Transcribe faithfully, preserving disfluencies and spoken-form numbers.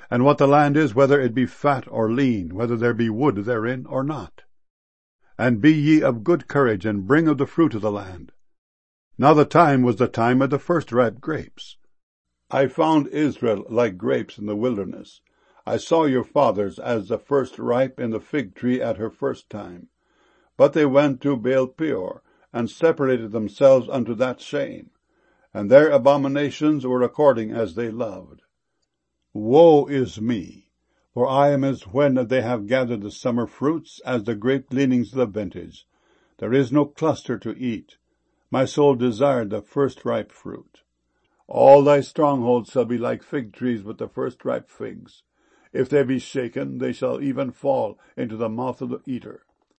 and what the land is, whether it be fat or lean, whether there be wood therein or not. And be ye of good courage, and bring of the fruit of the land. Now the time was the time of the first ripe grapes. I found Israel like grapes in the wilderness. I saw your fathers as the first ripe in the fig tree at her first time. But they went to Baal Peor, and separated themselves unto that shame, and their abominations were according as they loved. Woe is me! For I am as when they have gathered the summer fruits, as the grape gleanings of the vintage. There is no cluster to eat. My soul desired the first ripe fruit. All thy strongholds shall be like fig trees with the first ripe figs. If they be shaken, they shall even fall into the mouth of the eater.